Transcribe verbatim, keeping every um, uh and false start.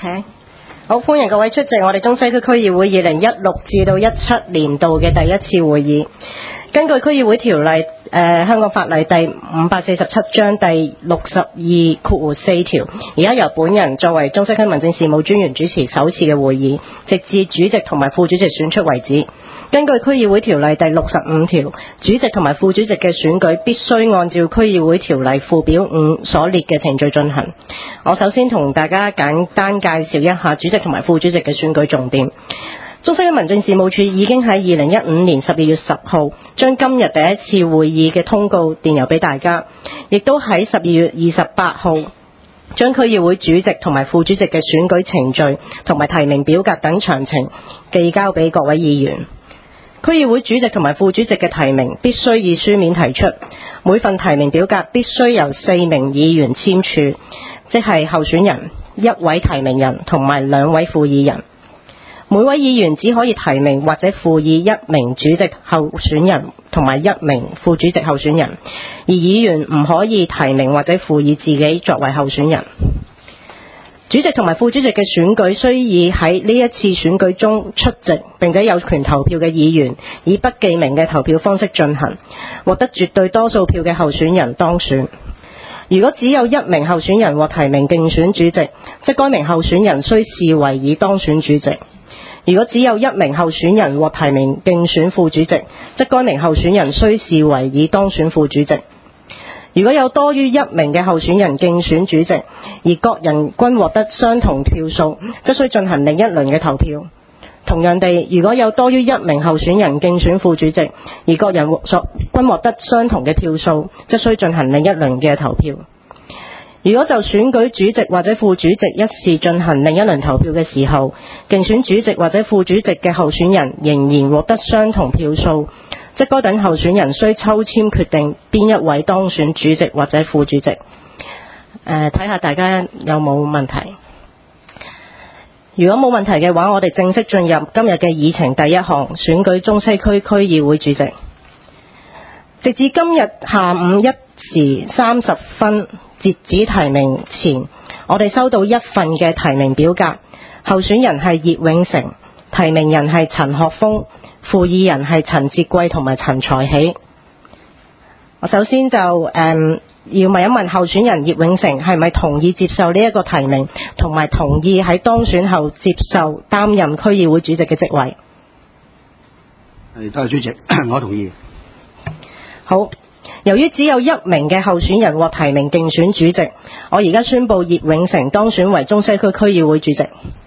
OK， 好，歡迎各位出席我哋中西區區議會二零一六至到一七年度嘅第一次會議。根據區議會條例，誒、呃、香港法例第五百四十七章第六十二括四條，而家由本人作為中西區民政事務專員主持首次嘅會議，直至主席同埋副主席選出為止。根據區議會條例第六十五條，主席同埋副主席嘅選舉必須按照區議會條例附表五所列嘅程序進行。我首先同大家簡單介紹一下主席同埋副主席嘅選舉重點。中西區民政事務處已經喺二零一五年十二月十號將今日第一次會議嘅通告電郵俾大家，亦都喺十二月二十八號將區議會主席同埋副主席嘅選舉程序同埋提名表格等詳情寄交俾各位議員。區議會主席同埋副主席嘅提名必須以書面提出，每份提名表格必須由四名議員簽署，即係候選人、一位提名人同埋兩位副議人。每位議員只可以提名或者附議一名主席候選人同埋一名副主席候選人，而議員唔可以提名或者附議自己作為候選人。主席同埋副主席嘅選舉須以喺呢一次選舉中出席並且有權投票嘅議員以不記名嘅投票方式進行，獲得絕對多數票嘅候選人當選。如果只有一名候選人獲提名競選主席，即該名候選人須視為已當選主席。如果只有一名候選人獲提名競選副主席，即該名候選人須視為已當選副主席。如果有多於一名嘅候選人競選主席，而各人均獲得相同票數，則須進行另一輪嘅投票。同樣地，如果有多於一名候選人競選副主席，而各人所均獲得相同嘅票數，則須進行另一輪嘅投票。如果就選舉主席或者副主席一事進行另一輪投票嘅時候，競選主席或者副主席嘅候選人仍然獲得相同票數，即該等候選人須抽籤決定邊一位當選主席或者副主席。誒、呃，睇下大家有冇問題。如果冇問題嘅話，我哋正式進入今日嘅議程第一項，選舉中西區區議會主席。直至今日下午一時三十分截止提名前，我哋收到一份嘅提名表格，候選人係葉永成，提名人係陳學鋒，副議人係陳哲貴同埋陳才喜。我首先就誒、嗯、要問一問候選人葉永成係咪同意接受呢一個提名，同埋同意喺當選後接受擔任區議會主席嘅職位。 係，多謝主席，我同意。 好。由於只有一名嘅候選人獲提名競選主席，我而家宣布葉永成當選為中西區區議會主席。